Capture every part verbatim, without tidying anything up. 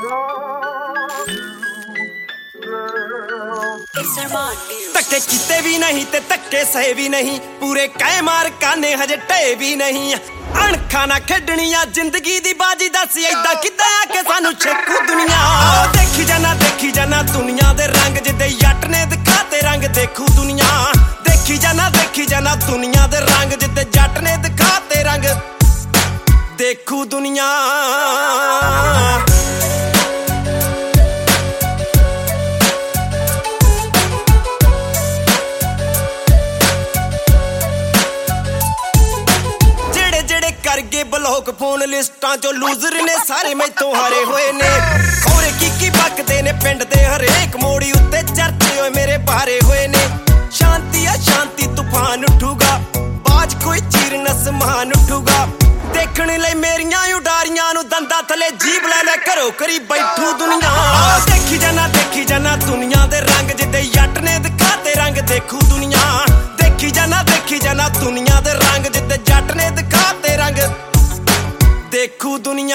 ਧੱਕੇ ਕੀਤੇ ਵੀ ਨਹੀਂ ਤੇ ਧੱਕੇ ਸਹੇ ਵੀ ਨਹੀਂ, ਪੂਰੇ ਕਹਿ ਮਾਰ ਕਾਨੇ ਹਜੇ ਢੇ ਵੀ ਨਹੀਂ। ਅਣਖਾਂ ਨਾ ਖੇਡਣੀਆਂ ਜ਼ਿੰਦਗੀ ਦੀ ਬਾਜੀ, ਦੱਸ ਏਦਾਂ ਕਿੱਦਾਂ ਆ ਕੇ ਸਾਨੂੰ ਛੇਕੂ ਦੁਨੀਆ। ਦੇਖੀ ਜਾਣਾ ਦੇਖੀ ਜਾਣਾ ਦੁਨੀਆ ਦੇ ਰੰਗ, ਜਿੱਦੇ ਜੱਟ ਨੇ ਦਿਖਾਤੇ ਰੰਗ ਦੇਖੂ ਦੁਨੀਆ। ਦੇਖੀ ਜਾਣਾ ਦੇਖੀ ਜਾਣਾ ਦੁਨੀਆ ਦੇ ਰੰਗ, ਜਿੱਦੇ ਜੱਟ ਨੇ ਦਿਖਾਤੇ ਰੰਗ ਦੇਖੂ ਦੁਨੀਆ। ਕਰਗੇ ਬਲੌਕ ਫੋਨ ਲਿਸਟਾਂ ਚੋਂ ਲੂਜ਼ਰ ਨੇ ਸਾਰੇ ਮੈਥੋਂ ਹਾਰੇ ਹੋਏ ਨੇ। ਖੋਰੇ ਕੀ ਕੀ ਬਕਦੇ ਨੇ ਪਿੰਡ ਦੇ ਹਰੇਕ ਮੋੜੀ ਉੱਤੇ ਚਰਚੇ ਹੋਏ ਮੇਰੇ ਬਾਰੇ ਹੋਏ ਨੇ। ਸ਼ਾਂਤੀ ਆ ਸ਼ਾਂਤੀ ਤੂਫਾਨ ਉੱਠੂਗਾ, ਬਾਜ ਕੋਈ ਚੀਰਨ ਅਸਮਾਨ ਉੱਠੂਗਾ। ਦੇਖਣ ਲਈ ਮੇਰੀਆਂ ਉਡਾਰੀਆਂ ਨੂੰ ਦੰਦਾਂ ਥਲੇ ਜੀਭ ਲੈ ਲੈ ਘਰੋ ਕਰੀ ਬੈਠੂ ਦੁਨੀਆ। ਦੇਖੀ ਜਾਣਾ ਦੇਖੀ ਜਾਣਾ ਦੁਨੀਆ ਦੇ ਰੰਗ, ਜਿੱਦੇ ਜੱਟ ਨੇ ਦਿਖਾਤੇ ਰੰਗ ਦੇਖੂ ਦੁਨੀਆ। ਦੇਖੀ ਜਾਣਾ ਦੇਖੀ ਜਾਣਾ ਦੁਨੀਆ ਦੇ ਰੰਗ, ਜਿੱਦੇ ਜੱਟ ਨੇ ਦਿਖਾਤੇ ਰੰਗ ਦੇਖੂ ਦੁਨੀਆ।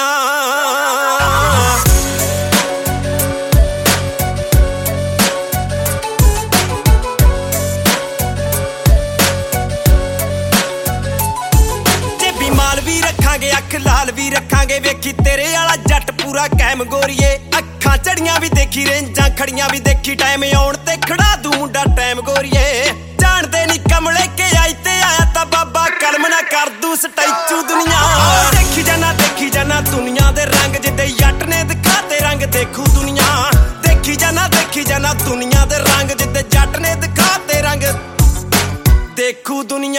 ਜੇਬੀ ਮਾਲ ਵੀ ਰੱਖਾਂਗੇ, ਅੱਖ ਲਾਲ ਵੀ ਰੱਖਾਂਗੇ, ਵੇਖੀ ਤੇਰੇ ਵਾਲਾ ਜੱਟ ਪੂਰਾ ਕੈਮ ਗੋਰੀਏ। ਅੱਖਾਂ ਚੜੀਆਂ ਵੀ ਦੇਖੀ, ਰੇਂਜਾਂ ਖੜੀਆਂ ਵੀ ਦੇਖੀ, ਟਾਈਮ ਆਉਣ ਤੇ ਖੜਾ ਦੂ ਮੁੰਡਾ ਟਾਈਮ ਗੋਰੀਏ। ਜਾਣਦੇ ਨੀ ਕਮਲੇ ਕੇ ਆਈ ਤੇ ਆਇਆ ਤਾਂ ਬਾਬਾ ਕਲਮ ਨਾ ਕਰ ਦੂ ਸਟੈਚੂ ਦੁਨੀਆ। ਦੇਖੀ ਜਾਣਾ ਦੇਖੀ ਜਾਣਾ ਦੁਨੀਆ ਦੇ ਰੰਗ, ਜਿੱਦੇ ਜੱਟ ਨੇ ਦਿਖਾਤੇ ਰੰਗ ਦੇਖੂ ਦੁਨੀਆ। ਦੇਖੀ ਜਾਣਾ ਦੇਖੀ ਜਾਣਾ ਦੁਨੀਆ ਦੇ ਰੰਗ, ਜਿੱਦੇ ਜੱਟ ਨੇ ਦਿਖਾਤੇ ਰੰਗ ਦੇਖੂ ਦੁਨੀਆ।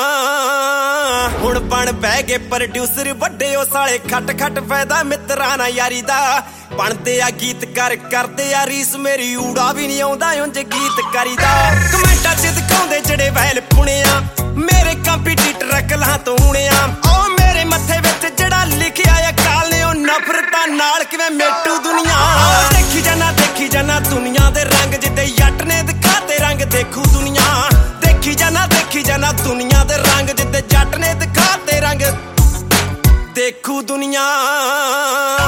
ਹੁਣ ਬਣ ਬਹਿ ਗਏ ਪ੍ਰੋਡਿਊਸਰ ਵੱਡੇ, ਉਹ ਸਾਲੇ ਖੱਟ ਖੱਟ ਫਾਇਦਾ ਮਿੱਤਰਾਂ ਨਾ ਯਾਰੀ ਦਾ। ਬਣਦੇ ਆ ਗੀਤਕਾਰ ਕਰਦੇ ਆ ਰੀਸ, ਮੇਰੀ ਊੜਾ ਵੀ ਨਹੀਂ ਆਉਂਦਾ ਉਂਝ ਗੀਤਕਾਰੀ ਦਾ। ਕਮੈਂਟਾਂ 'ਚ ਦਿਖਾਉਂਦੇ ਜਿਹੜੇ ਵੈਲ ਪੁਣਿਆ, ਮੇਰੇ ਕੰਪੀਟੀਟਰ ਅਕਲਾਂ ਤੋਂ ਹੁਣਿਆ। ਉਹ ਮੇਰੇ ਮੱਥੇ ਵਿੱਚ ਜਿਹੜਾ ਲਿਖਿਆ ਆ ਕਾਲ ਨੇ, ਉਹ ਨਫ਼ਰਤਾਂ ਨਾਲ ਕਿਵੇਂ ਮੇਟੂ ਦੁਨੀਆ। ਦੇਖੀ ਜਾਣਾ ਦੇਖੀ ਜਾਣਾ ਦੁਨੀਆ ਦੇ ਰੰਗ, ਜਿੱਦੇ ਜੱਟ ਨੇ ਦਿਖਾਤੇ ਰੰਗ ਦੇਖੂ ਦੁਨੀਆ। ਦੇਖੀ ਜਾਣਾ ਦੇਖੀ ਜਾਣਾ ਦੁਨੀਆ ਦੇ ਰੰਗ, ਜਿੱਦੇ ਜੱਟ ਨੇ ਦਿਖਾਤੇ ਰੰਗ ਦੇਖੂ ਦੁਨੀਆ।